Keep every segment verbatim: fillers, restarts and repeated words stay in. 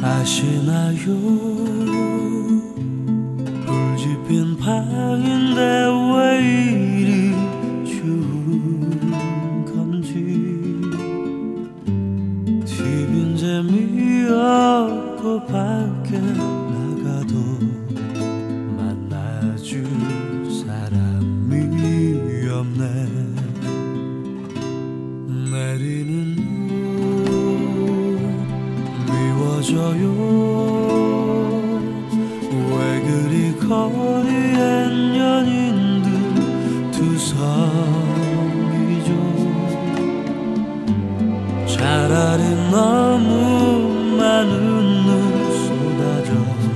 아시나요? 불지핀 방인데 왜 이리 추운 건지 티빈 재미없고 밖에 나가도 만나줄 사람이 없네. 내리는 미워져요. 왜 그리 거리엔 연인들 두성이죠. 차라리 너무 많은 눈 쏟아져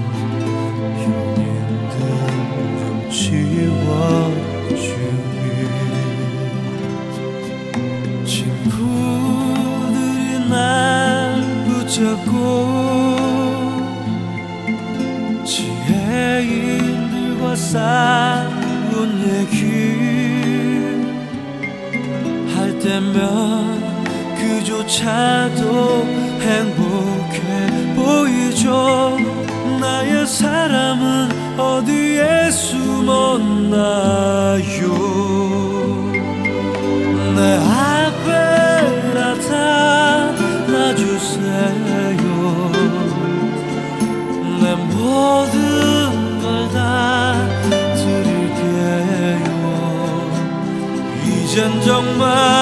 연인들 좀 지워주길. 친구들이 날 붙잡고 지혜인들과 싸운 얘기 할 때면 그조차도 행복해 보이죠. 나의 사람은 어디에 숨었나요? 내 앞에 나타나주세요. 내 모든 걸 다 드릴게요. 이젠 정말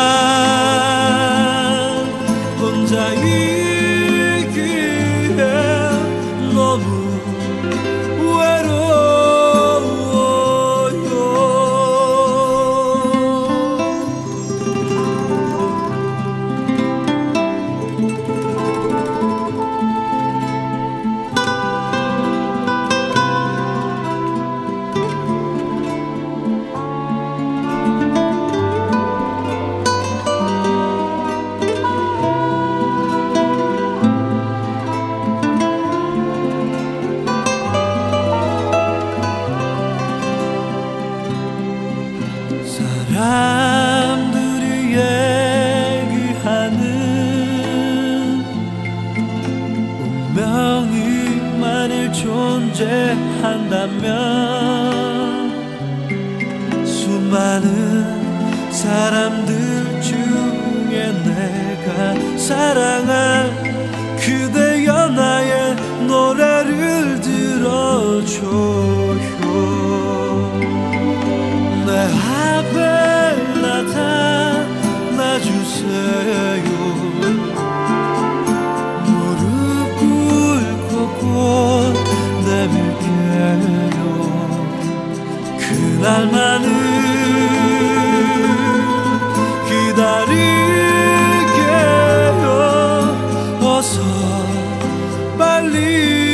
혼자이기에 너무 외로워요. 사람들이 얘기하는 운명이 만일 존재한다면 수많은 사람들 중에 내가 사랑한 그대여 나의 노래를 들어줘요. 내 앞에 나타나주세요. 무릎 꿇고 꼭 내밀게요. 그날만을 기다릴게요. 어서 빨리